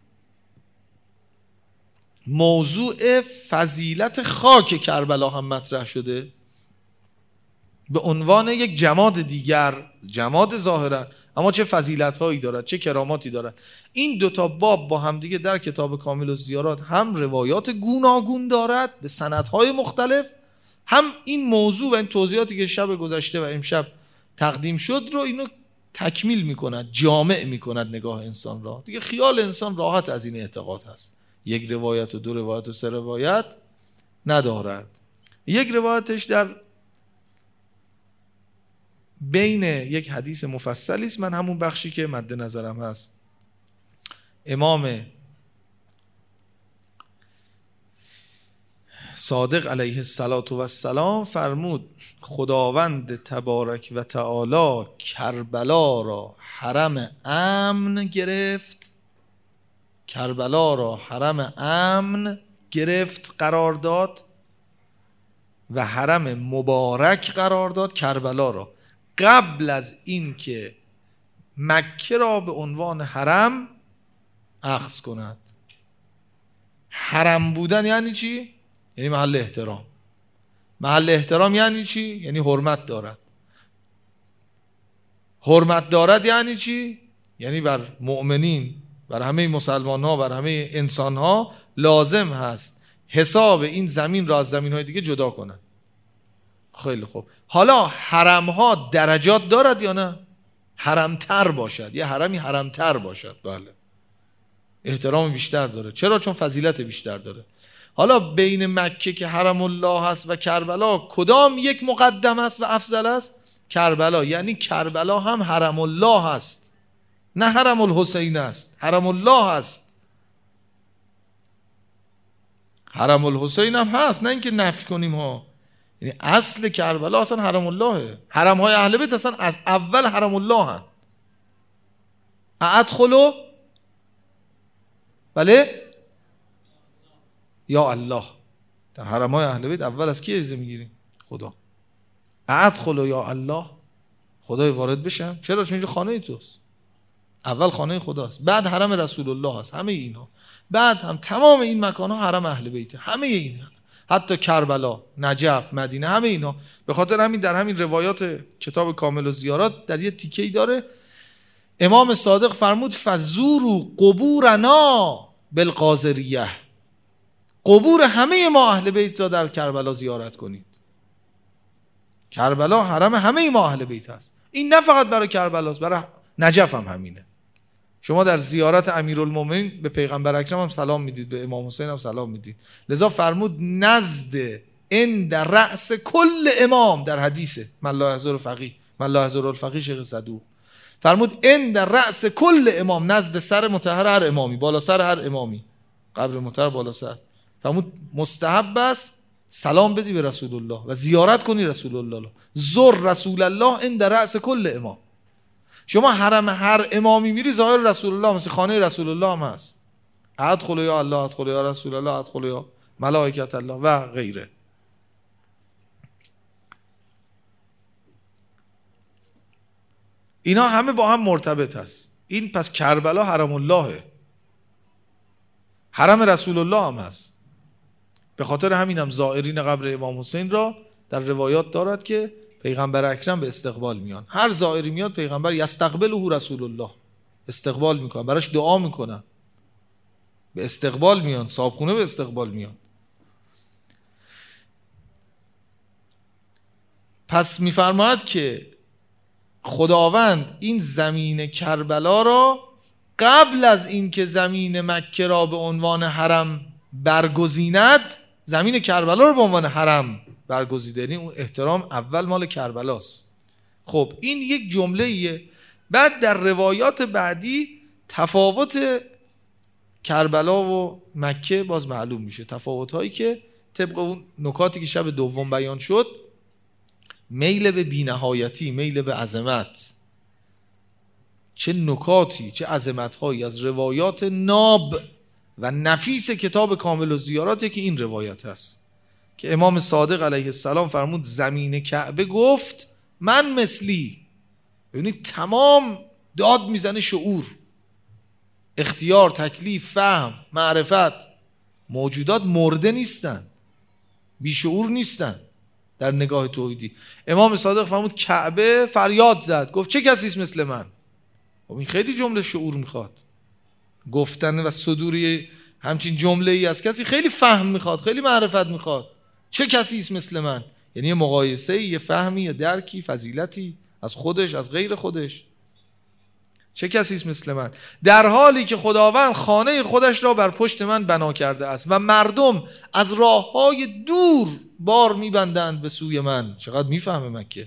Speaker 1: موضوع فضیلت خاک کربلا هم مطرح شده به عنوان یک جماد دیگر، جماد ظاهرا، اما چه فضیلت هایی دارد، چه کراماتی دارد. این دوتا باب با همدیگه در کتاب کامل الزیارات هم روایات گوناگون دارد به سندهای مختلف، هم این موضوع و این توضیحاتی که شب گذشته و امشب تقدیم شد رو اینو تکمیل میکند، جامع میکند نگاه انسان را. دیگه خیال انسان راحت از این اعتقاد هست، یک روایت و دو روایت و سه روایت ندارد. یک روایتش در بین یک حدیث مفصلی است، من همون بخشی که مد نظرم هست. امام صادق علیه السلام فرمود خداوند تبارک و تعالی کربلا را حرم امن گرفت، کربلا را حرم امن گرفت قرار داد و حرم مبارک قرار داد کربلا را، قبل از این که مکه را به عنوان حرم اخذ کند. حرم بودن یعنی چی؟ یعنی محل احترام. محل احترام یعنی چی؟ یعنی حرمت دارد. حرمت دارد یعنی چی؟ یعنی بر مؤمنین، بر همه مسلمان ها، بر همه انسان ها لازم هست حساب این زمین را از زمین های دیگه جدا کنند. خیلی خوب. حالا حرم ها درجات دارد یا نه؟ حرمتر باشد، یه حرمی حرمتر باشد، بله، احترام بیشتر داره. چرا؟ چون فضیلت بیشتر داره. حالا بین مکه که حرم الله هست و کربلا کدام یک مقدم است و افضل است؟ کربلا. یعنی کربلا هم حرم الله هست، نه حرم الحسین است، حرم الله هست. حرم الحسین هم هست، نه اینکه نفی کنیم ها. یعنی اصل کربلا اصلا حرم اللهه. حرم های اهل بیت اصلا از اول حرم الله هست. ادخلوا، بله، یا الله. در حرم های اهل بیت اول از کی اجازه میگیریم؟ خدا. ادخلوا یا الله، خدای وارد بشم. چرا؟ چون اینجا خانه توست. اول خانه خداست، بعد حرم رسول الله هست، همه اینا، بعد هم تمام این مکان ها حرم اهل بیت، همه اینا، حتی کربلا، نجف، مدینه، همه اینا. به خاطر همین در همین روایات کتاب کامل الزیارات در یه تیکه‌ای داره امام صادق فرمود فزوروا قبورنا بالقاذریه، قبور همه ما اهل بیت را در کربلا زیارت کنید. کربلا حرم همه ما اهل بیت هست. این نه فقط برای کربلاست، برای نجف هم همینه. شما در زیارت امیرالمومنین به پیغمبر اکرم هم سلام میدید، به امام حسین هم سلام میدید. لذا فرمود نزد عند رأس کل امام در حدیثه من لا یحضر فقیه من لا یحضر الفقیه شیخ صدوق فرمود عند رأس کل امام، نزد سر مطهر هر امامی، بالا سر هر امامی، قبر مطهر بالا سر. فرمود مستحب است سلام بدی به رسول الله و زیارت کنی رسول الله. زر رسول الله عند رأس کل امام. شما حرم هر امامی میری ظاهر رسول الله، مثل خانه رسول الله هم هست. ادخل یا الله، ادخل یا رسول الله، ادخل یا ملائکت الله و غیره. اینا همه با هم مرتبط هست. این پس کربلا حرم اللهه، حرم رسول الله هم هست. به خاطر همین هم زائرین قبر امام حسین را در روایات دارد که پیغمبر اکرم به استقبال میان. هر زائری میاد پیغمبر یستقبله رسول الله، استقبال میکنن، براش دعا میکنن، به استقبال میان، صاحبخونه به استقبال میان. پس میفرماید که خداوند این زمین کربلا را قبل از اینکه زمین مکه را به عنوان حرم برگزیند، زمین کربلا رو به عنوان حرم برگزیده، یعنی اون احترام اول مال کربلاست. خب این یک جمله ایه. بعد در روایات بعدی تفاوت کربلا و مکه باز معلوم میشه، تفاوت هایی که طبق اون نکاتی که شب دوم بیان شد، میل به بی‌نهایتی، میل به عظمت، چه نکاتی چه عظمت هایی از روایات ناب و نفیس کتاب کامل الزیارات که این روایت هست که امام صادق علیه السلام فرمود زمین کعبه گفت من مثلی. ببینید تمام داد میزنه شعور، اختیار، تکلیف، فهم، معرفت. موجودات مرده نیستن، بیشعور نیستن در نگاه توحیدی. امام صادق فرمود کعبه فریاد زد گفت چه کسیست مثل من. خب این خیلی جمله شعور میخواد، گفتن و صدوری همچین جمله ای از کسی خیلی فهم میخواد، خیلی معرفت میخواد. چه کسیست مثل من، یعنی یه مقایسه، یه فهمی، یه درکی، فضیلتی از خودش از غیر خودش. چه کسیست مثل من، در حالی که خداوند خانه خودش را بر پشت من بنا کرده است و مردم از راههای دور بار میبندند به سوی من. چقدر میفهمه مکه.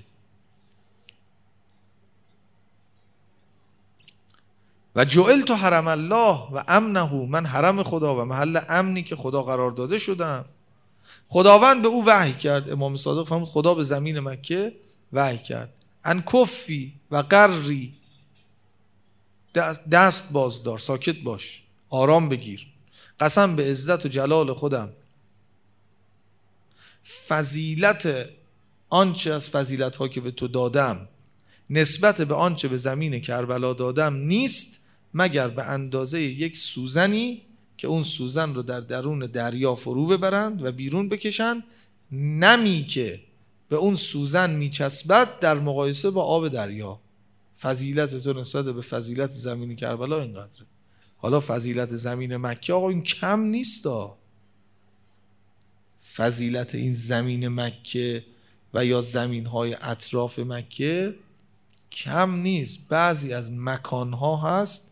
Speaker 1: و جعلت حرم الله و امنه، من حرم خدا و محل امنی که خدا قرار داده شدم. خداوند به او وحی کرد. امام صادق فرمود خدا به زمین مکه وحی کرد ان کفی و قری، دست بازدار، ساکت باش، آرام بگیر. قسم به عزت و جلال خودم فضیلت آنچه از فضیلت ها که به تو دادم نسبت به آنچه به زمین کربلا دادم نیست مگر به اندازه یک سوزنی که اون سوزن رو در درون دریا فرو ببرند و بیرون بکشند، نمی که به اون سوزن میچسبد در مقایسه با آب دریا. فضیلت تو نسبت به فضیلت زمین کربلا اینقدره. حالا فضیلت زمین مکه آقا این کم نیست ها. فضیلت این زمین مکه و یا زمین های اطراف مکه کم نیست. بعضی از مکانها هست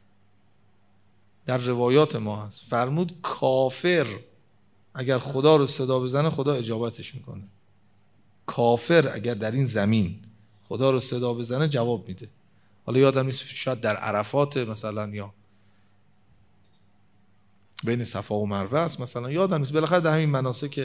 Speaker 1: در روایات ما هست فرمود کافر اگر خدا رو صدا بزنه خدا اجابتش میکنه. کافر اگر در این زمین خدا رو صدا بزنه جواب میده. حالا یادم نیست، شاید در عرفات مثلا یا بین صفا و مروه است مثلا، یادم نیست، بالاخره در همین مناسک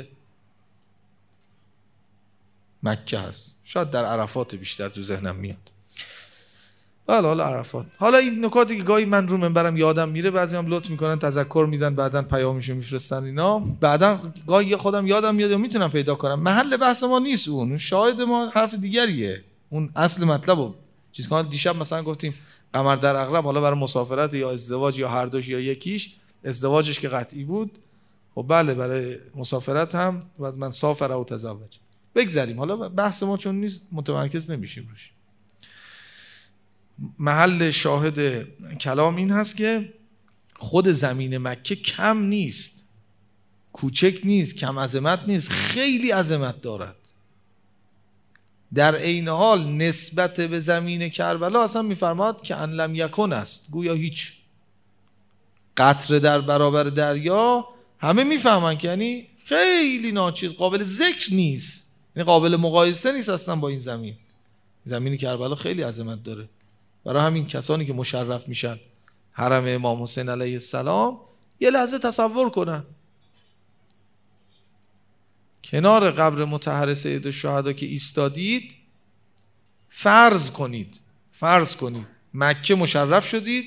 Speaker 1: مکه هست، شاید در عرفات بیشتر تو ذهنم میاد. حالا حالا عرفات. حالا این نکاتی که گاهی من رو منبرم یادم میره، بعضی هم لطف میکنن تذکر میدن، بعدن پیامشو میفرستن اینا، بعدن گاهی خودم یادم میاد یا میتونم پیدا کنم. محل بحث ما نیست، اون شاهد ما حرف دیگریه. اون اصل مطلبو چیز که دیشب مثلا گفتیم قمر در عقرب، حالا برای مسافرت یا ازدواج یا هر دوش یا یکیش، ازدواجش که قطعی بود، خب بله برای مسافرت هم و من سافر او تزوج. بگذاریم، حالا بحث ما چون نیست متمرکز نمیشیم روش. محل شاهد کلام این هست که خود زمین مکه کم نیست، کوچک نیست، کم عظمت نیست، خیلی عظمت دارد. در عین حال نسبت به زمین کربلا اصلا میفرماد که ان لم یکن است، گویا هیچ. قطره در برابر دریا همه میفهمن که یعنی خیلی ناچیز، قابل ذکر نیست، یعنی قابل مقایسه نیست اصلا با این زمین. زمین کربلا خیلی عظمت داره. برای همین کسانی که مشرف میشن حرم امام حسین علیه السلام یه لحظه تصور کنن کنار قبر مطهر سید الشهدا که ایستادید، فرض کنید فرض کنید مکه مشرف شدید،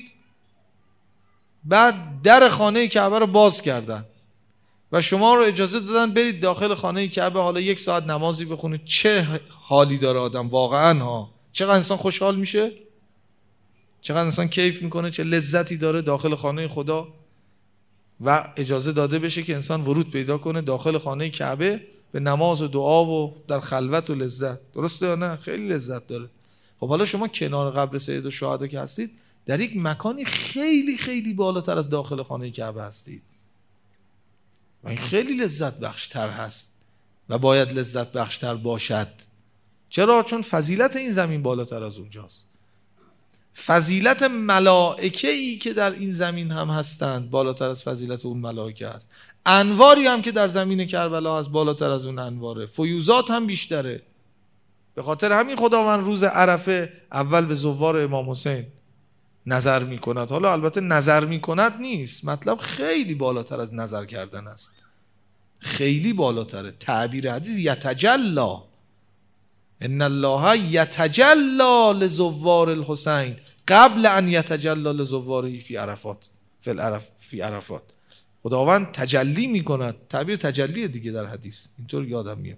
Speaker 1: بعد در خانه کعبه رو باز کردن و شما رو اجازه دادن برید داخل خانه کعبه، حالا یک ساعت نمازی بخونید. چه حالی داره آدم واقعا ها، چقدر انسان خوشحال میشه، چقدر انسان کیف میکنه، چه لذتی داره داخل خانه خدا. و اجازه داده بشه که انسان ورود پیدا کنه داخل خانه کعبه به نماز و دعا و در خلوت و لذت. درسته یا نه؟ خیلی لذت داره. خب حالا شما کنار قبر سید الشهدا که هستید، در یک مکانی خیلی خیلی بالاتر از داخل خانه کعبه هستید و این خیلی لذت بخشتر هست و باید لذت بخشتر باشد. چرا؟ چون فضیلت این زمین بالاتر از اونجاست. فضیلت ملائکه ای که در این زمین هم هستند بالاتر از فضیلت اون ملائکه است. انواری هم که در زمین کربلا هست بالاتر از اون انواره. فیوزات هم بیشتره. به خاطر همین خداوند روز عرفه اول به زوار امام حسین نظر می کند. حالا البته نظر می کند نیست، مطلب خیلی بالاتر از نظر کردن است، خیلی بالاتره. تعبیر حدیث یتجلا، ان الله یتجلا لزوار الحسین قبل ان یتجلا لزواره فی عرفات فی العرف فی عرفات. خداوند تجلی می کند. تعبیر تجلی دیگه در حدیث اینطور یادم میاد.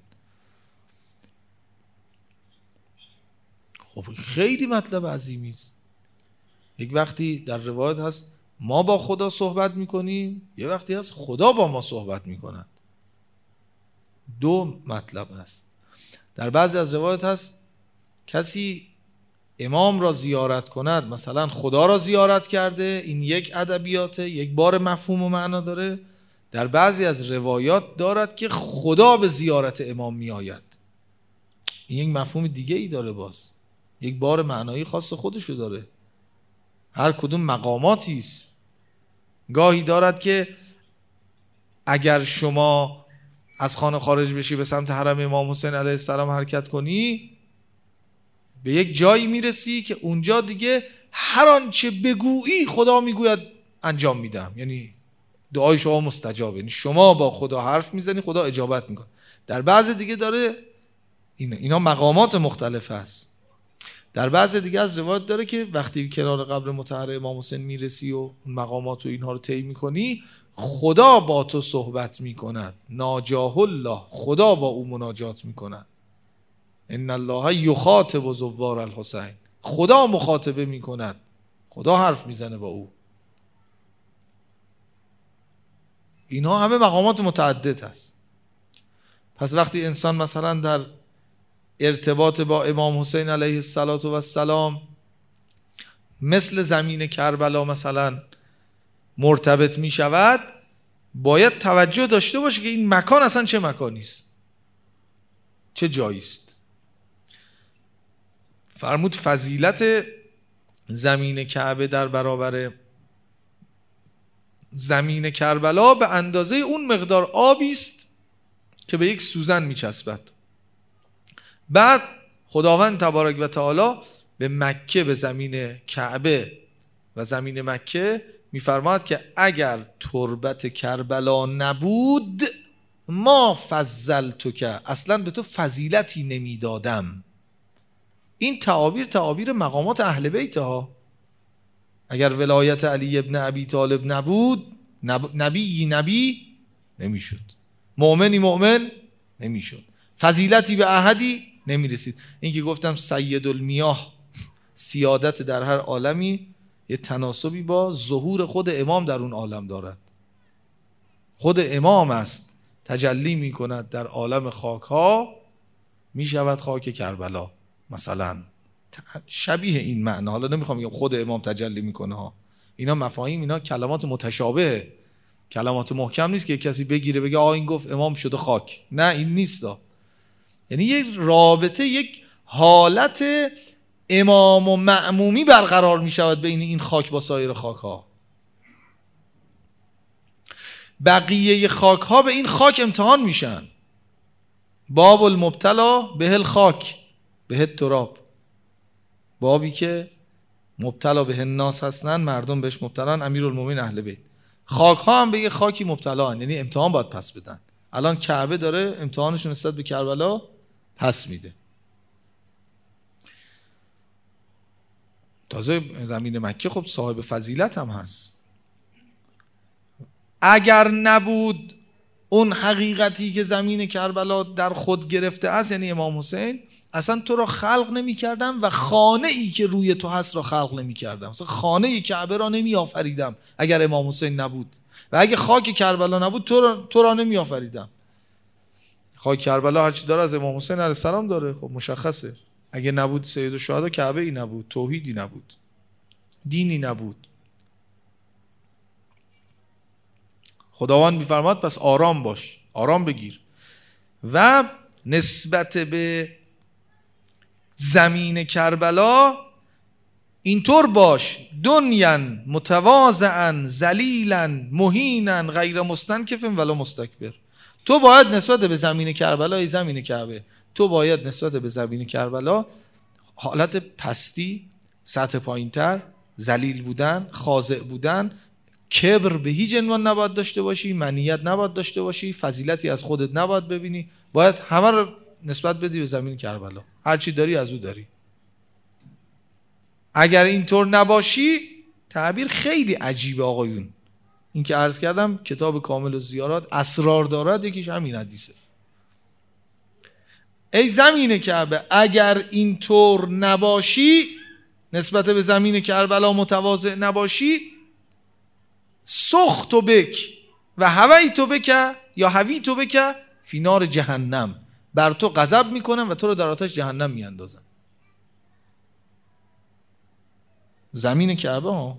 Speaker 1: خب خیلی مطلب عظیمی است. یک وقتی در روایت هست ما با خدا صحبت میکنیم، یه وقتی هست خدا با ما صحبت میکند. دو مطلب هست. در بعضی از روایت هست کسی امام را زیارت کند، مثلا خدا را زیارت کرده، این یک ادبیاته، یک بار مفهوم و معنا داره. در بعضی از روایات دارد که خدا به زیارت امام می آید، این یک مفهوم دیگه ای داره، باز یک بار معنایی خاص خودشو داره. هر کدوم مقاماتی است. گاهی دارد که اگر شما از خانه خارج بشی به سمت حرم امام حسین علیه السلام حرکت کنی، به یک جایی میرسی که اونجا دیگه هر آنچه بگویی خدا میگوید انجام میدم، یعنی دعای شما مستجابه، یعنی شما با خدا حرف میزنی خدا اجابت میکنه. در بعض دیگه داره اینا, اینا مقامات مختلف هست. در بعض دیگه از روایت داره که وقتی کنار قبر مطهر امام حسین میرسی و مقامات و اینها رو طی میکنی، خدا با تو صحبت میکند. ناجاه الله، خدا با او مناجات میکند. ان الله یخاطب زوار الحسین، خدا مخاطبه میکند، خدا حرف میزنه با او. اینها همه مقامات متعدد هست. پس وقتی انسان مثلا در ارتباط با امام حسین علیه السلام مثل زمین کربلا مثلا مرتبط می شود، باید توجه داشته باشه که این مکان اصلا چه مکانی است، چه جایی است. فرمود فضیلت زمین کعبه در برابر زمین کربلا به اندازه اون مقدار آبی است که به یک سوزن می چسبد. بعد خداوند تبارک و تعالی به مکه، به زمین کعبه و زمین مکه میفرماد که اگر تربت کربلا نبود ما فضلتک، اصلا به تو فضیلتی نمیدادم. این تعابیر تعابیر مقامات اهل بیت ها. اگر ولایت علی ابن ابی طالب نبود، نب... نبی نبی نمیشد، مؤمنی مؤمن نمیشد، فضیلتی به احدی نمی رسید. این که گفتم سید المیاه، سیادت در هر عالمی، یه تناسبی با ظهور خود امام در اون عالم دارد. خود امام است، تجلی می کند در عالم خاک ها، می شود خاک کربلا مثلا، شبیه این معنا. حالا نمیخوام بگم خود امام تجلی می کنه ها، اینا مفاهیم، اینا کلمات متشابه، کلمات محکم نیست که کسی بگیره بگه آه این گفت امام شده خاک. نه این نیست دا. یعنی یک رابطه، یک حالت امام و مأمومی برقرار می شود بین این خاک با سایر خاک ها. بقیه خاک ها به این خاک امتحان میشن. باب المبتلا به الخاک به التراب، بابی که مبتلا به الناس هستن، مردم بهش مبتلان، امیرالمومنین اهل بیت. خاک ها هم به یه خاکی مبتلا هن، یعنی امتحان باید پس بدن. الان کعبه داره امتحانشون نسبت به کربلا پس میده. تازه زمین مکه خب صاحب فضیلت هم هست. اگر نبود اون حقیقتی که زمین کربلا در خود گرفته است، یعنی امام حسین، اصلا تو را خلق نمی کردم و خانه ای که روی تو هست را خلق نمی کردم. اصلا خانه کعبه را نمی آفریدم اگر امام حسین نبود، و اگه خاک کربلا نبود تو را, تو را نمی آفریدم. خاک کربلا هرچی داره از امام حسین علیه السلام داره، خب مشخصه. اگه نبود سید الشهدا کعبه ای نبود، توحیدی نبود، دینی نبود. خداوند میفرماد پس آرام باش، آرام بگیر و نسبت به زمین کربلا اینطور باش: دنیا متواضعا ذلیلا مهینا غیر مستنکف ولا مستکبر. تو باید نسبت به زمین کربلا، ای زمین کعبه، تو باید نسبت به زمین کربلا حالت پستی، سطح پایینتر، ذلیل بودن، خاضع بودن، کبر به هیچ عنوان نباید داشته باشی، منیت نباید داشته باشی، فضیلتی از خودت نباید ببینی، باید همه رو نسبت بدی به زمین کربلا. هر چی داری از او داری. اگر اینطور نباشی، تعبیر خیلی عجیبه آقایون. این که عرض کردم کتاب کامل الزیارات اسرار دارد، یکیش همین حدیثه. ای زمین کعبه، اگر اینطور نباشی، نسبت به زمین کربلا متواضع نباشی، سخت و بک و هوی تو بک یا هوی تو بک فی نار جهنم، بر تو غضب میکنم و تو رو در آتش جهنم میاندازم. زمین کعبه ها،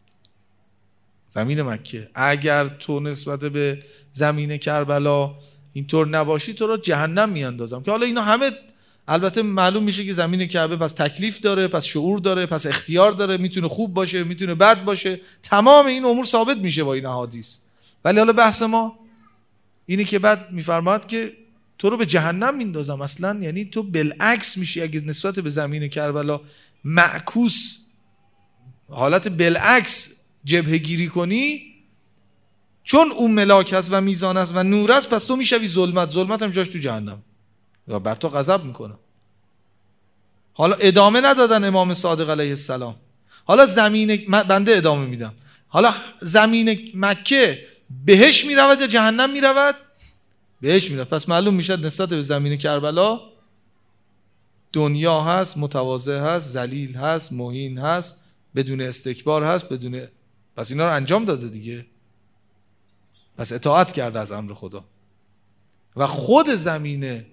Speaker 1: زمین مکه، اگر تو نسبت به زمین کربلا اینطور نباشی تو رو جهنم میاندازم. که حالا اینا همه البته معلوم میشه که زمین کعبه پس تکلیف داره، پس شعور داره، پس اختیار داره، میتونه خوب باشه، میتونه بد باشه، تمام این امور ثابت میشه با این احادیث. ولی حالا بحث ما اینه که بعد میفرماد که تو رو به جهنم میندازم. اصلا یعنی تو بالعکس میشی اگه نسبت به زمین کربلا معکوس، حالت بالعکس جبهه گیری کنی، چون اون ملاک هست و میزان است و نور است، پس تو میشوی ظلمت. ظلمت هم جاش تو جهنم و بر تو غضب میکنه. حالا ادامه ندادن امام صادق علیه السلام. حالا زمین بنده ادامه میدم. حالا زمین مکه بهش میرود یا جهنم میرود؟ بهش میرود. پس معلوم میشه نسبت به زمین کربلا دنیا هست، متواضع هست، ذلیل هست، مهین هست، بدون استکبار هست، بدون، پس اینا رو انجام داده دیگه. پس اطاعت کرده از امر خدا. و خود زمین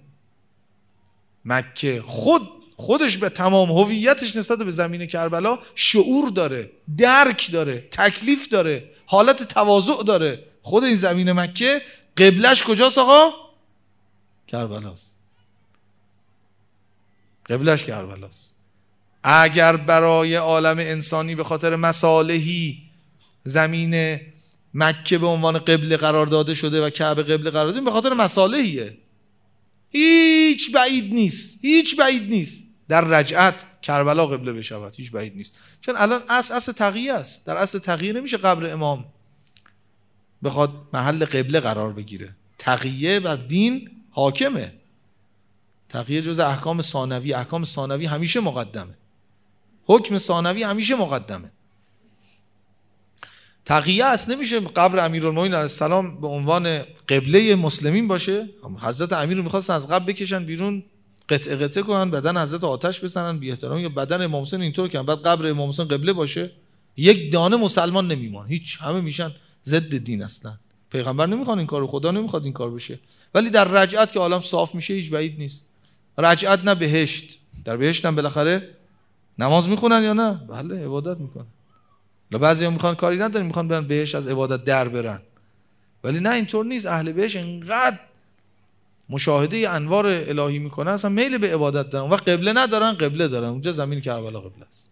Speaker 1: مکه خود خودش به تمام هویتش نسبت به زمین کربلا شعور داره، درک داره، تکلیف داره، حالت تواضع داره. خود این زمین مکه قبلش کجاست آقا؟ کربلاست. قبلش کربلاست. اگر برای عالم انسانی به خاطر مصالحی زمین مکه به عنوان قبله قرار داده شده و کعبه قبله قرار داده، به خاطر مصالحیه. هیچ بعید نیست، هیچ بعید نیست در رجعت کربلا قبله بشود، هیچ بعید نیست. چون الان اصل اصل تقیه است. در اصل تقیه نمیشه قبر امام بخواد محل قبله قرار بگیره. تقیه بر دین حاکمه. تقیه جز احکام ثانوی، احکام ثانوی همیشه مقدمه، حکم ثانوی همیشه مقدمه. تقیه است نمیشه قبر امیرالمومنین علیه السلام به عنوان قبله مسلمین باشه. حضرت امیر رو می‌خواستن از قبر بکشن بیرون، قطعه قطعه کنن، بدن حضرت آتش بزنن بی احترامی، یا بدن امام حسین اینطور کنن بعد قبر امام حسین قبله باشه. یک دانه مسلمان نمیمونه، هیچ، همه میشن ضد دین. اصلا پیغمبر نمیخواد این کارو، خدا نمیخواد این کار بشه. ولی در رجعت که عالم صاف میشه هیچ بعید نیست. رجعت نه بهشت، در بهشت هم بالاخره نماز میخونن یا نه؟ بله، عبادت میکنن. بعضی‌ها میخوان کاری ندارن، میخوان برن بهشت از عبادت در برن. ولی نه، اینطور نیست. اهل بهشت انقدر مشاهده انوار الهی میکنن اصلا میل به عبادت دارن و قبله ندارن، قبله دارن. اونجا زمین کربلا قبله است.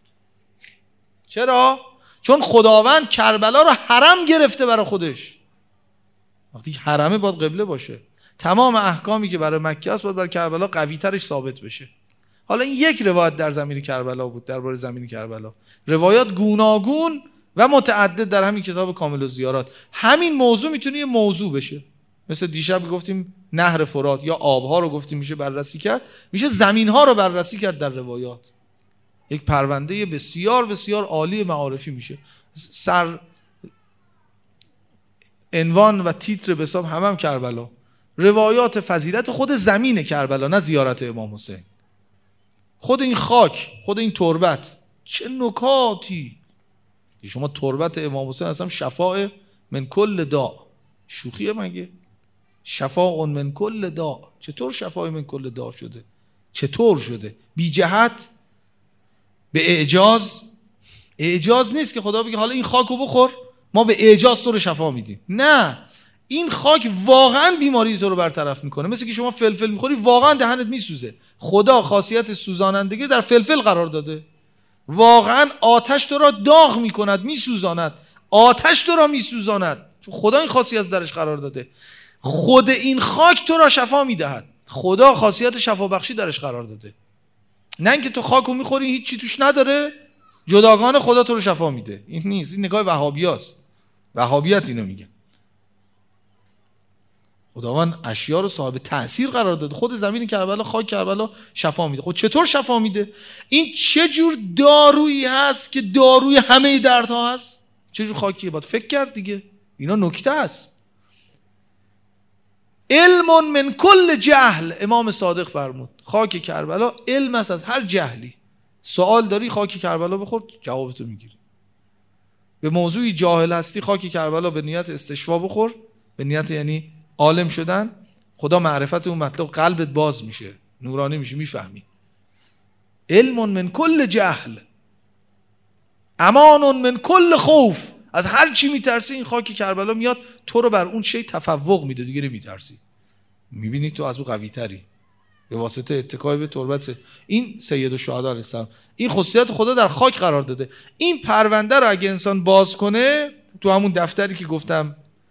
Speaker 1: چرا؟ چون خداوند کربلا رو حرم گرفته برای خودش. وقتی حرمه باید قبله باشه. تمام احکامی که برای مکه است باید برای کربلا قوی ترش ثابت بشه. حالا این یک روایت در زمین کربلا بود، درباره زمین کربلا. روایات گوناگون و متعدد در همین کتاب کامل الزیارات. همین موضوع میتونه یه موضوع بشه. مثل دیشب گفتیم نهر فرات، یا آبها رو گفتیم میشه بررسی کرد، میشه زمینها رو بررسی کرد در روایات. یک پرونده بسیار بسیار عالی معارفی میشه. سر عنوان و تیتر به حساب هم, هم کربلا، روایات فضیلت خود زمین کربلا، نه زیارت امام حسین. خود این خاک، خود این تربت، چه نکاتی. شما تربت امام حسین اصلا شفاء من کل داء، شوخیه مگه؟ شفاء من کل داء. چطور شفاء من کل داء شده؟ چطور شده؟ بی جهت، به اعجاز. اعجاز نیست که خدا بگه حالا این خاکو بخور ما به اعجاز تو رو شفا میدیم. نه، این خاک واقعا بیماری تو رو برطرف میکنه. مثل که شما فلفل میخوری واقعا دهنت میسوزه. خدا خاصیت سوزانندگی در فلفل قرار داده. واقعا آتش تو را داغ میکند، میسوزاند. آتش تو را میسوزاند، چون خدا این خاصیت درش قرار داده. خود این خاک تو را شفا میدهد. خدا خاصیت شفا بخشی درش قرار داده. نه اینکه تو خاکو میخوری هیچ چی توش نداره، جداگانه خدا تو رو شفا میده. این نیست. این نگاه وهابیاست. وهابیت اینو میگه. خداوند اشیا رو صاحب تأثیر قرار داده. خود زمین کربلا، خاک کربلا شفا میده. خود چطور شفا میده؟ این چه جور دارویی هست که داروی همه دردها هست؟ چه جور خاکیه؟ باید فکر کرد دیگه. اینا نکته است. علم من کل جهل، امام صادق فرمود خاک کربلا علم است از هر جهلی. سوال داری خاک کربلا بخور، جوابتو میگیری. به موضوعی جاهل هستی، خاک کربلا به نیت استشفا بخور، به نیت یعنی عالم شدن. خدا معرفت اون مطلب قلبت باز میشه، نورانی میشه، میفهمی. علم من کل جهل، امان من کل خوف. از هر چی میترسی این خاک کربلا میاد تو رو بر اون شی تفوق میده، دیگه نمیترسی. میبینی تو از اون قوی تری به واسطه اتکای به تربت. این سید الشهدا علیه السلام، این خصوصیت خدا در خاک قرار داده. این پرونده رو اگه انسان باز کنه، تو همون دفتری که گفتم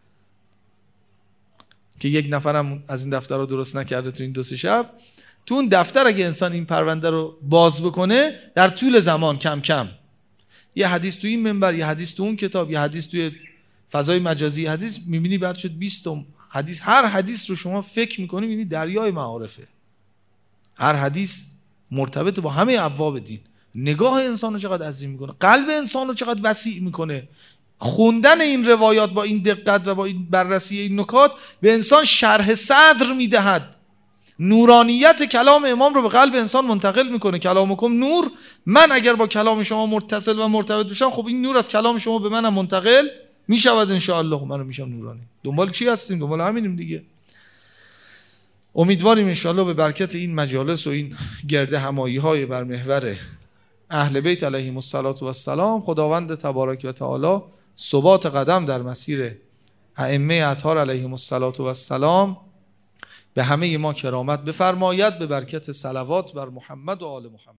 Speaker 1: که یک نفرم از این دفتر رو درست نکرده تو این دو سه شب، تو اون دفتر اگه انسان این پرونده رو باز بکنه، در طول زمان کم کم یه حدیث تو این منبر، یه حدیث تو اون کتاب، یه حدیث توی فضای مجازی، حدیث میبینی بعد شد بیست حدیث. هر حدیث رو شما فکر میکنی میبینی دریای معارفه. هر حدیث مرتبط با همه ابواب دین. نگاه انسان رو چقدر عظیم میکنه، قلب انسان رو چقدر وسیع میکنه. خوندن این روایات با این دقت و با این بررسی این نکات به انسان شرح صدر میدهد. نورانیت کلام امام رو به قلب انسان منتقل میکنه. کلامکم نور، من اگر با کلام شما متصل و مرتبط بشم، خب این نور از کلام شما به منم منتقل میشود ان شاء الله. منو میشم نورانی. دنبال چی هستیم؟ دنبال همینیم دیگه. امیدواریم ان شاء الله به برکت این مجالس و این گرد همایی های بر محور اهل بیت علیهم السلام خداوند تبارک و تعالی ثبات قدم در مسیر ائمه اطهار علیهم السلام به همه ما کرامت بفرماید، به برکت صلوات بر محمد و آل محمد.